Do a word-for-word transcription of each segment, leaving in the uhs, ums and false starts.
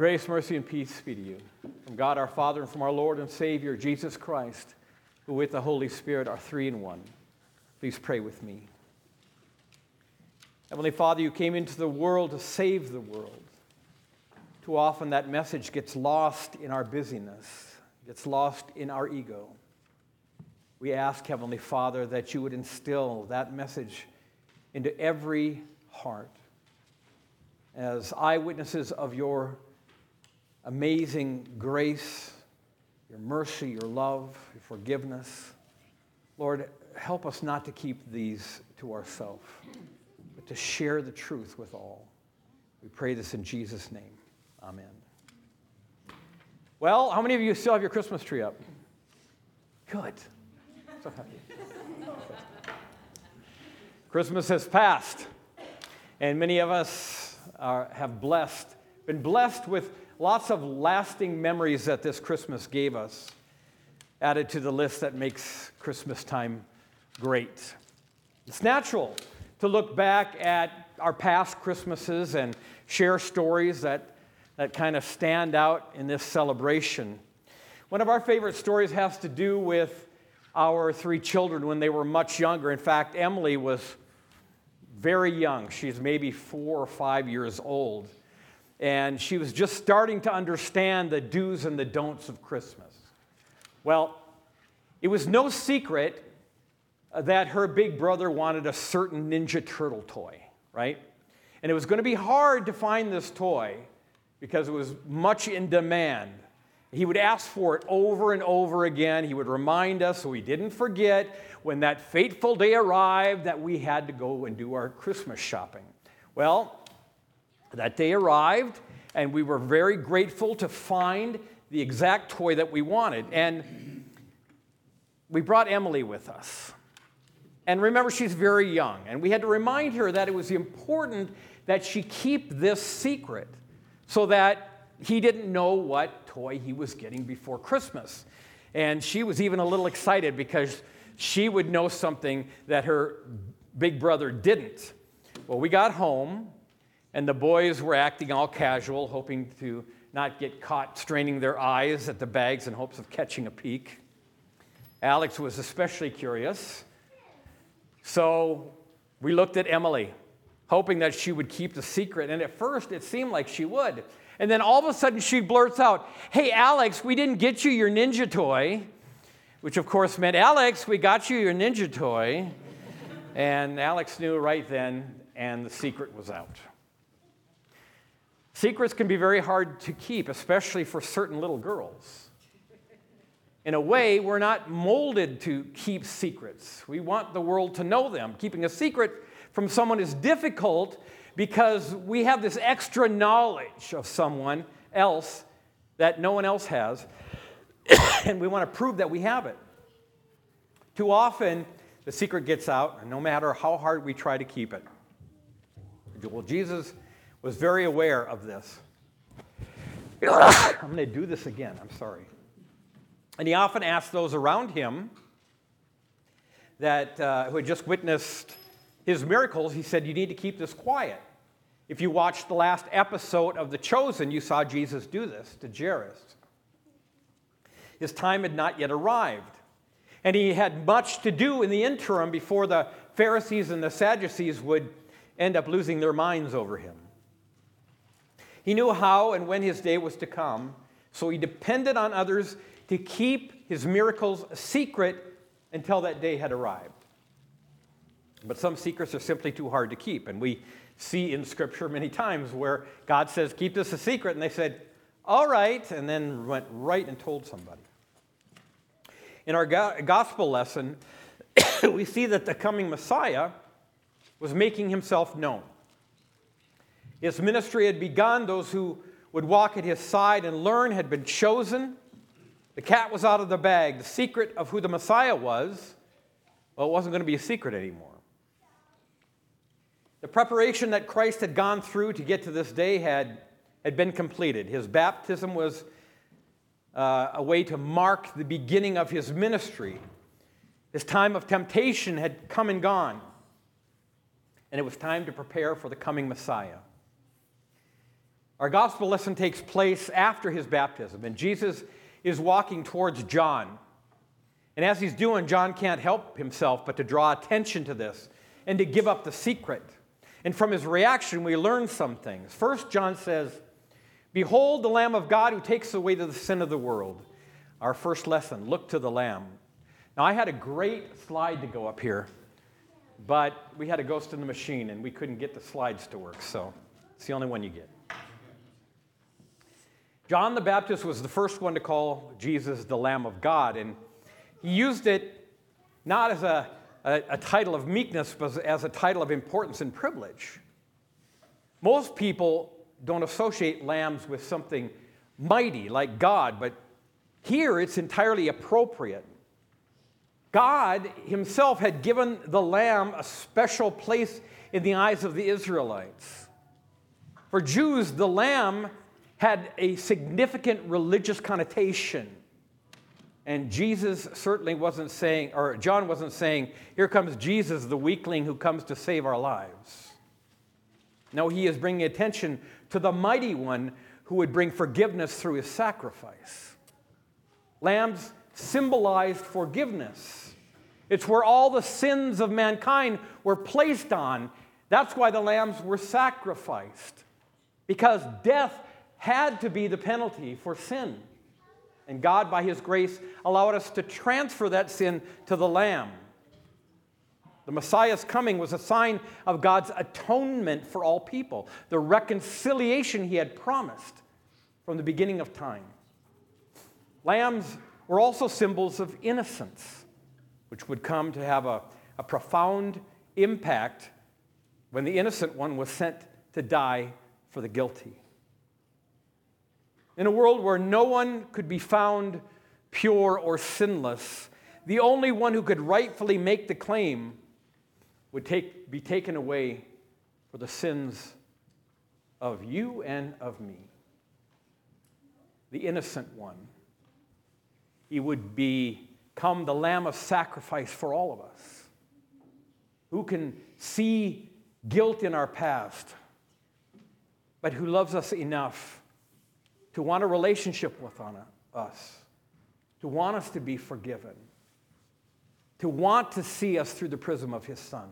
Grace, mercy, and peace be to you from God our Father and from our Lord and Savior, Jesus Christ, who with the Holy Spirit are three in one. Please pray with me. Heavenly Father, you came into the world to save the world. Too often that message gets lost in our busyness, gets lost in our ego. We ask, Heavenly Father, that you would instill that message into every heart as eyewitnesses of your amazing grace, your mercy, your love, your forgiveness. Lord, help us not to keep these to ourselves, but to share the truth with all. We pray this in Jesus' name. Amen. Well, how many of you still have your Christmas tree up? Good. So happy. Christmas has passed, and many of us are, have blessed, been blessed with lots of lasting memories that this Christmas gave us, added to the list that makes Christmas time great. It's natural to look back at our past Christmases and share stories that, that kind of stand out in this celebration. One of our favorite stories has to do with our three children when they were much younger. In fact, Emily was very young. She's maybe four or five years old. And she was just starting to understand the do's and the don'ts of Christmas. Well, it was no secret that her big brother wanted a certain Ninja Turtle toy, right? And it was going to be hard to find this toy because it was much in demand. He would ask for it over and over again. He would remind us so we didn't forget when that fateful day arrived that we had to go and do our Christmas shopping. Well, that day arrived, and we were very grateful to find the exact toy that we wanted. And we brought Emily with us. And remember, she's very young, and we had to remind her that it was important that she keep this secret so that he didn't know what toy he was getting before Christmas. And she was even a little excited because she would know something that her big brother didn't. Well, we got home, and the boys were acting all casual, hoping to not get caught straining their eyes at the bags in hopes of catching a peek. Alex was especially curious. So we looked at Emily, hoping that she would keep the secret. And at first, it seemed like she would. And then all of a sudden, she blurts out, "Hey, Alex, we didn't get you your Ninja toy," which of course meant, "Alex, we got you your Ninja toy." And Alex knew right then, and the secret was out. Secrets can be very hard to keep, especially for certain little girls. In a way, we're not molded to keep secrets. We want the world to know them. Keeping a secret from someone is difficult because we have this extra knowledge of someone else that no one else has, and we want to prove that we have it. Too often, the secret gets out, no matter how hard we try to keep it. Well, Jesus was very aware of this. I'm going to do this again. I'm sorry. And he often asked those around him that uh, who had just witnessed his miracles, he said, "You need to keep this quiet." If you watched the last episode of The Chosen, you saw Jesus do this to Jairus. His time had not yet arrived, and he had much to do in the interim before the Pharisees and the Sadducees would end up losing their minds over him. He knew how and when his day was to come, so he depended on others to keep his miracles a secret until that day had arrived. But some secrets are simply too hard to keep, and we see in Scripture many times where God says, "Keep this a secret," and they said, "All right," and then went right and told somebody. In our go- gospel lesson, we see that the coming Messiah was making himself known. His ministry had begun. Those who would walk at his side and learn had been chosen. The cat was out of the bag. The secret of who the Messiah was, well, it wasn't going to be a secret anymore. The preparation that Christ had gone through to get to this day had, had been completed. His baptism was uh, a way to mark the beginning of his ministry. His time of temptation had come and gone, and it was time to prepare for the coming Messiah. Our gospel lesson takes place after his baptism, and Jesus is walking towards John. And as he's doing, John can't help himself but to draw attention to this and to give up the secret. And from his reaction, we learn some things. First, John says, "Behold the Lamb of God who takes away the sin of the world." Our first lesson, look to the Lamb. Now, I had a great slide to go up here, but we had a ghost in the machine, and we couldn't get the slides to work, so it's the only one you get. John the Baptist was the first one to call Jesus the Lamb of God, and he used it not as a, a, a title of meekness, but as a title of importance and privilege. Most people don't associate lambs with something mighty like God, but here it's entirely appropriate. God himself had given the lamb a special place in the eyes of the Israelites. For Jews, the lamb had a significant religious connotation. And Jesus certainly wasn't saying, or John wasn't saying, here comes Jesus, the weakling who comes to save our lives. No, he is bringing attention to the mighty one who would bring forgiveness through his sacrifice. Lambs symbolized forgiveness. It's where all the sins of mankind were placed on. That's why the lambs were sacrificed, because death had to be the penalty for sin. And God, by his grace, allowed us to transfer that sin to the Lamb. The Messiah's coming was a sign of God's atonement for all people, the reconciliation he had promised from the beginning of time. Lambs were also symbols of innocence, which would come to have a, a profound impact when the innocent one was sent to die for the guilty. In a world where no one could be found pure or sinless, the only one who could rightfully make the claim would take, be taken away for the sins of you and of me. The innocent one. He would become the lamb of sacrifice for all of us. Who can see guilt in our past, but who loves us enough to want a relationship with us, to want us to be forgiven, to want to see us through the prism of his Son.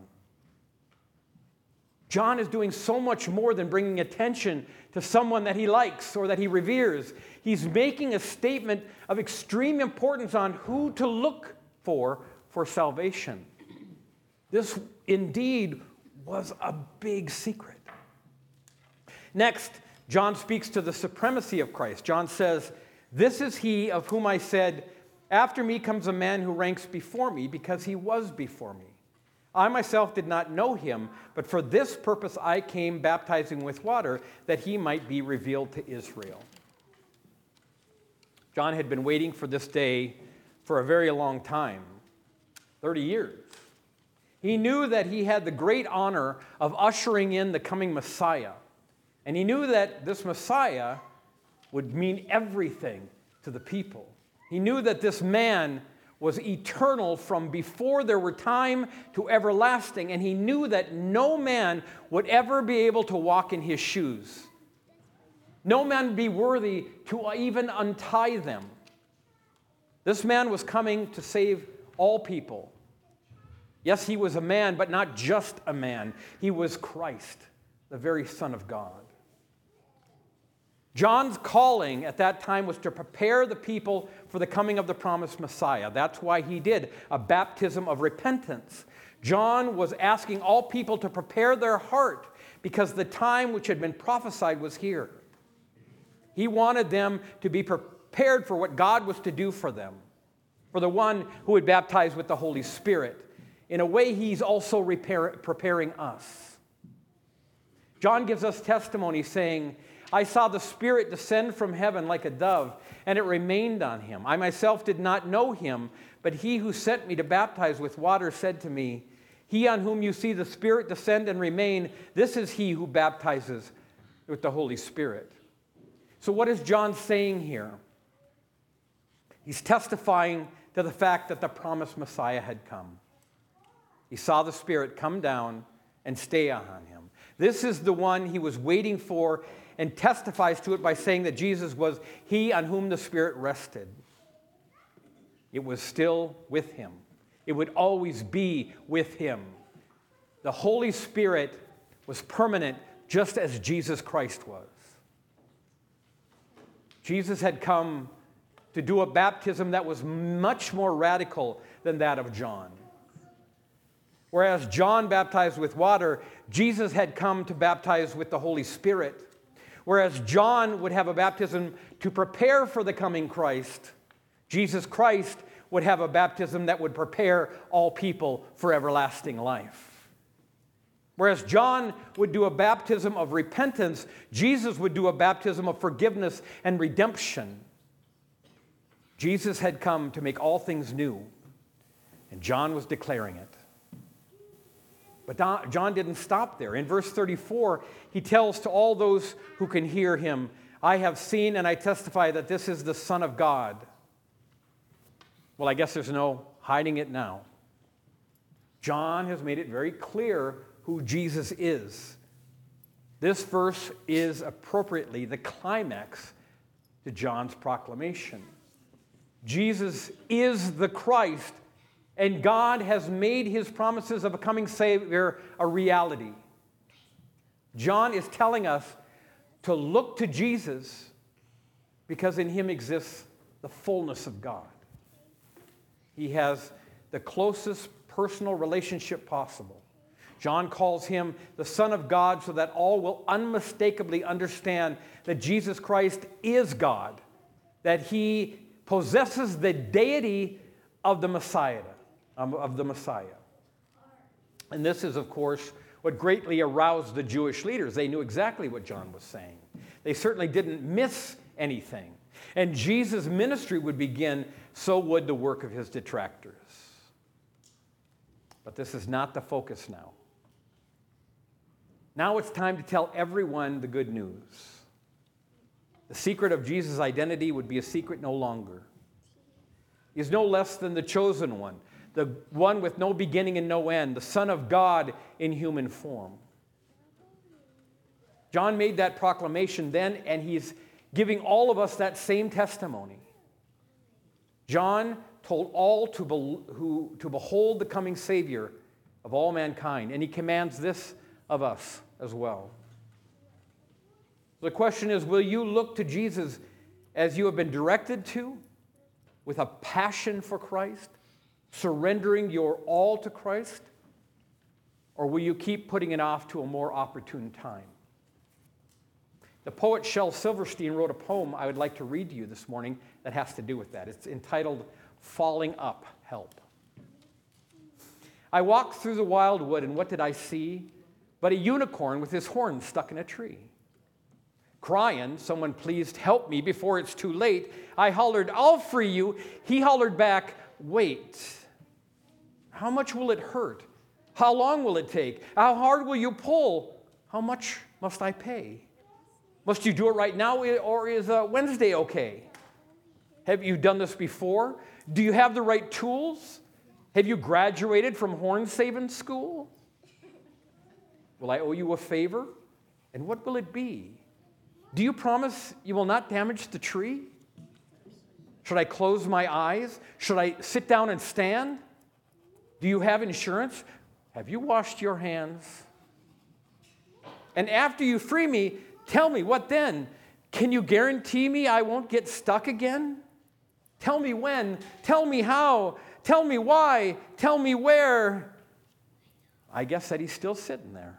John is doing so much more than bringing attention to someone that he likes or that he reveres. He's making a statement of extreme importance on who to look for for salvation. This indeed was a big secret. Next, John speaks to the supremacy of Christ. John says, "This is he of whom I said, after me comes a man who ranks before me, because he was before me. I myself did not know him, but for this purpose I came baptizing with water, that he might be revealed to Israel." John had been waiting for this day for a very long time, thirty years. He knew that he had the great honor of ushering in the coming Messiah. And he knew that this Messiah would mean everything to the people. He knew that this man was eternal from before there were time to everlasting, and he knew that no man would ever be able to walk in his shoes. No man would be worthy to even untie them. This man was coming to save all people. Yes, he was a man, but not just a man. He was Christ, the very Son of God. John's calling at that time was to prepare the people for the coming of the promised Messiah. That's why he did a baptism of repentance. John was asking all people to prepare their heart because the time which had been prophesied was here. He wanted them to be prepared for what God was to do for them, for the one who would baptize with the Holy Spirit. In a way, he's also repair, preparing us. John gives us testimony saying, "I saw the Spirit descend from heaven like a dove, and it remained on him. I myself did not know him, but he who sent me to baptize with water said to me, 'He on whom you see the Spirit descend and remain, this is he who baptizes with the Holy Spirit.'" So what is John saying here? He's testifying to the fact that the promised Messiah had come. He saw the Spirit come down and stay on him. This is the one he was waiting for, and testifies to it by saying that Jesus was he on whom the Spirit rested. It was still with him. It would always be with him. The Holy Spirit was permanent, just as Jesus Christ was. Jesus had come to do a baptism that was much more radical than that of John. Whereas John baptized with water, Jesus had come to baptize with the Holy Spirit. Whereas John would have a baptism to prepare for the coming Christ, Jesus Christ would have a baptism that would prepare all people for everlasting life. Whereas John would do a baptism of repentance, Jesus would do a baptism of forgiveness and redemption. Jesus had come to make all things new, and John was declaring it. But John didn't stop there. In verse thirty-four, he tells to all those who can hear him, I have seen and I testify that this is the Son of God. Well, I guess there's no hiding it now. John has made it very clear who Jesus is. This verse is appropriately the climax to John's proclamation. Jesus is the Christ, and God has made his promises of a coming Savior a reality. John is telling us to look to Jesus because in him exists the fullness of God. He has the closest personal relationship possible. John calls him the Son of God so that all will unmistakably understand that Jesus Christ is God, that he possesses the deity of the Messiah, of the Messiah. And this is, of course, what greatly aroused the Jewish leaders. They knew exactly what John was saying. They certainly didn't miss anything. And Jesus' ministry would begin, so would the work of his detractors. But this is not the focus now. Now it's time to tell everyone the good news. The secret of Jesus' identity would be a secret no longer. He is no less than the chosen one, the one with no beginning and no end, the Son of God in human form. John made that proclamation then, and he's giving all of us that same testimony. John told all to, be, who, to behold the coming Savior of all mankind, and he commands this of us as well. The question is, will you look to Jesus as you have been directed to, with a passion for Christ, surrendering your all to Christ, or will you keep putting it off to a more opportune time? The poet Shel Silverstein wrote a poem I would like to read to you this morning that has to do with that. It's entitled, Falling Up, Help. I walked through the wild wood, and what did I see? But a unicorn with his horn stuck in a tree. Crying, someone please help me before it's too late. I hollered, I'll free you. He hollered back, wait. How much will it hurt? How long will it take? How hard will you pull? How much must I pay? Must you do it right now, or is uh, Wednesday okay? Have you done this before? Do you have the right tools? Have you graduated from horn saving school? Will I owe you a favor? And what will it be? Do you promise you will not damage the tree? Should I close my eyes? Should I sit down and stand? Do you have insurance? Have you washed your hands? And after you free me, tell me, what then? Can you guarantee me I won't get stuck again? Tell me when. Tell me how. Tell me why. Tell me where. I guess that he's still sitting there.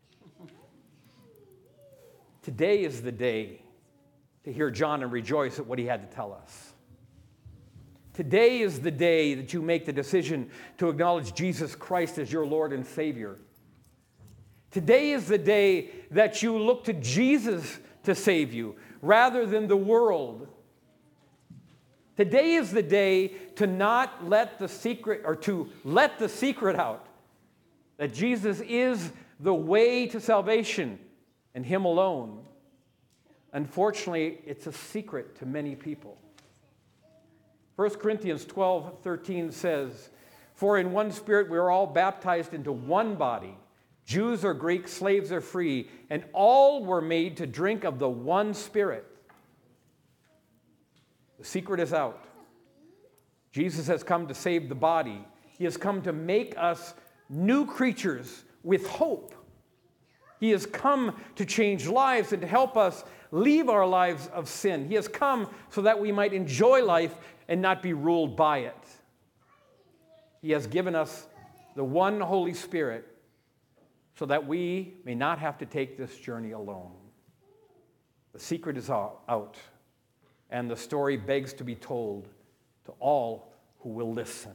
Today is the day to hear John and rejoice at what he had to tell us. Today is the day that you make the decision to acknowledge Jesus Christ as your Lord and Savior. Today is the day that you look to Jesus to save you rather than the world. Today is the day to not let the secret, or to let the secret out that Jesus is the way to salvation and him alone. Unfortunately, it's a secret to many people. First Corinthians twelve thirteen says, for in one Spirit we are all baptized into one body, Jews or Greeks, slaves or free, and all were made to drink of the one Spirit. The secret is out. Jesus has come to save the body. He has come to make us new creatures with hope. He has come to change lives and to help us leave our lives of sin. He has come so that we might enjoy life and not be ruled by it. He has given us the one Holy Spirit so that we may not have to take this journey alone. The secret is out, and the story begs to be told to all who will listen.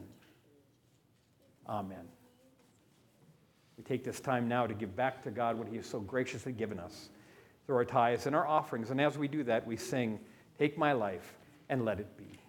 Amen. We take this time now to give back to God what He has so graciously given us through our tithes and our offerings. And as we do that, we sing, "Take my life and let it be."